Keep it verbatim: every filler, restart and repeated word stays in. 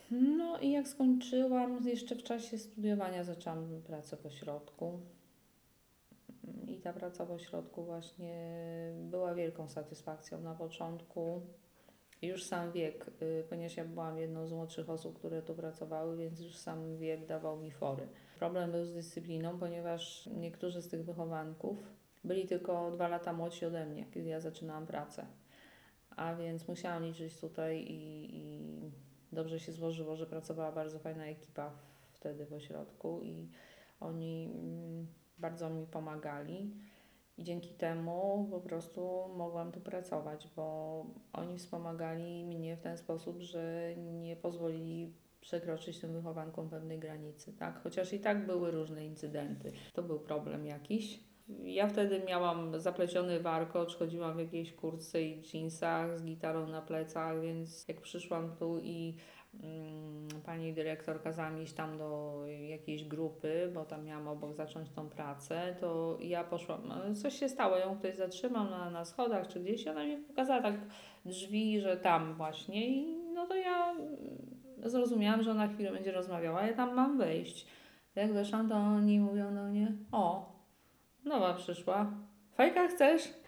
No i jak skończyłam, jeszcze w czasie studiowania zaczęłam pracę w ośrodku. I ta praca w ośrodku właśnie była wielką satysfakcją na początku. Już sam wiek, y, ponieważ ja byłam jedną z młodszych osób, które tu pracowały, więc już sam wiek dawał mi fory. Problem był z dyscypliną, ponieważ niektórzy z tych wychowanków byli tylko dwa lata młodsi ode mnie, kiedy ja zaczynałam pracę. A więc musiałam liczyć tutaj i, i dobrze się złożyło, że pracowała bardzo fajna ekipa wtedy w ośrodku i oni mm, bardzo mi pomagali. I dzięki temu po prostu mogłam tu pracować, bo oni wspomagali mnie w ten sposób, że nie pozwolili przekroczyć tym wychowankom pewnej granicy, tak? Chociaż i tak były różne incydenty. To był problem jakiś. Ja wtedy miałam zapleciony warkocz, chodziłam w jakiejś kurtce i jeansach z gitarą na plecach, więc jak przyszłam tu i mm, pani dyrektor kazała mi iść tam do jakiejś grupy, bo tam miałam obok zacząć tą pracę, to ja poszłam, no, coś się stało, ją ktoś zatrzymał na, na schodach czy gdzieś i ona mi pokazała tak drzwi, że tam właśnie i no to ja mm, zrozumiałam, że ona chwilę będzie rozmawiała, ja tam mam wejść. Jak weszłam, to oni mówią do mnie, o, nowa przyszła. Fajka chcesz?